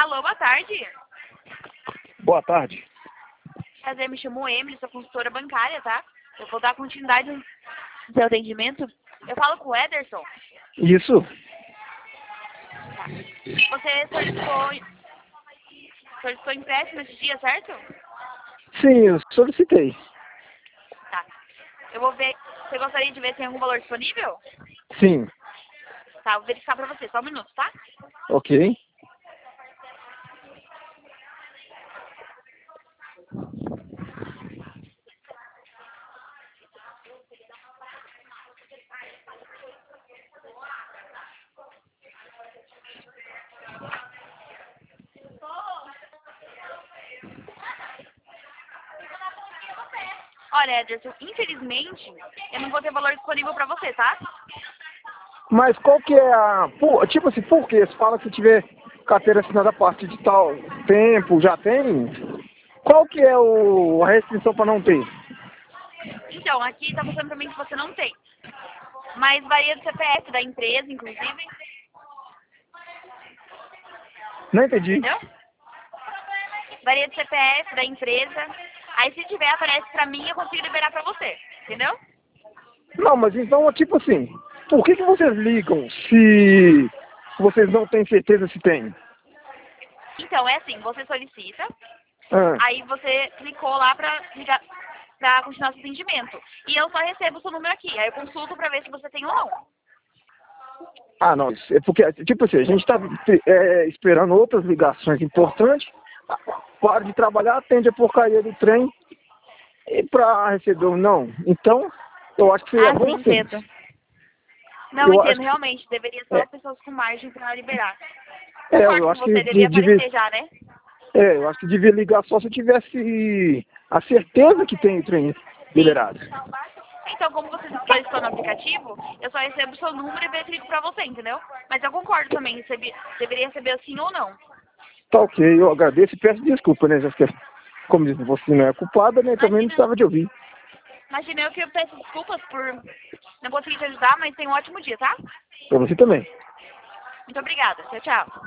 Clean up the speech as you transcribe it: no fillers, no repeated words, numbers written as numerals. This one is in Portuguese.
Alô, boa tarde. Boa tarde. Prazer, me chamo Emily, sou consultora bancária, tá? Eu vou dar continuidade no seu atendimento. Eu falo com o Ederson. Isso? Tá. Você solicitou empréstimo esse dia, certo? Sim, eu solicitei. Tá. Eu vou ver. Você gostaria de ver se tem algum valor disponível? Sim. Tá, vou verificar pra você. Só um minuto, tá? Ok. Olha, Ederson, infelizmente, eu não vou ter valor disponível pra você, tá? Mas qual que é a... Tipo assim, por quê? Você fala que se tiver carteira assinada a partir de tal tempo, já tem? Qual que é a restrição para não ter? Então, aqui tá mostrando pra mim que você não tem. Mas varia do CPF da empresa, inclusive. Não entendi. Entendeu? Varia do CPF da empresa. Aí se tiver, aparece pra mim e eu consigo liberar pra você. Entendeu? Não, mas então, tipo assim, por que vocês ligam se vocês não têm certeza se tem? Então, é assim, você solicita, Ah, aí você clicou lá pra ligar, pra continuar seu atendimento. E eu só recebo o seu número aqui. Aí eu consulto pra ver se você tem ou não. não, é porque, tipo assim, a gente está esperando outras ligações importantes, para de trabalhar, atende a porcaria do trem, e para receber um não. Então, eu acho que seria Ah, bom sim, assim. entendo. Não, Eu acho entendo, que, realmente. Deveria só é, pessoas com margem pra liberar. eu Concordo com acho que você, devia devia, aparecer já, né? eu acho que devia ligar só se eu tivesse a certeza que tem o trem Sim. liberado. Então, como você solicitou no aplicativo, eu só recebo o seu número e verifico pra você, entendeu? Mas eu concordo também, deveria receber sim ou não. Tá ok, eu agradeço e peço desculpa, né? Já que, como diz, você não é culpada, né? Também não Imagina, precisava de ouvir. imagina eu que eu peço desculpas por não conseguir te ajudar, mas tenha um ótimo dia, tá? Pra você também. Muito obrigada. Tchau, tchau.